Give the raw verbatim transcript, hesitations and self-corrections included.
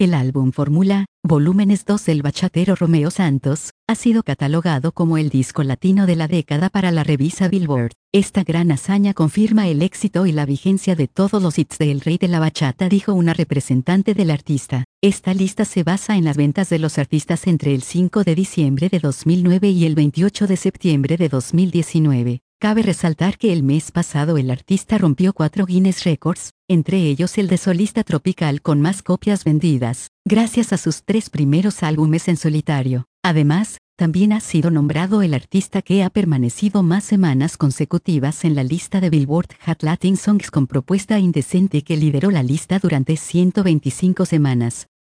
El álbum Fórmula, Volúmenes dos del bachatero Romeo Santos, ha sido catalogado como el disco latino de la década para la revista Billboard. Esta gran hazaña confirma el éxito y la vigencia de todos los hits del rey de la bachata, dijo una representante del artista. Esta lista se basa en las ventas de los artistas entre el cinco de diciembre de dos mil nueve y el veintiocho de septiembre de dos mil diecinueve. Cabe resaltar que el mes pasado el artista rompió cuatro Guinness Records, entre ellos el de solista tropical con más copias vendidas, gracias a sus tres primeros álbumes en solitario. Además, también ha sido nombrado el artista que ha permanecido más semanas consecutivas en la lista de Billboard Hot Latin Songs con Propuesta Indecente, que lideró la lista durante ciento veinticinco semanas.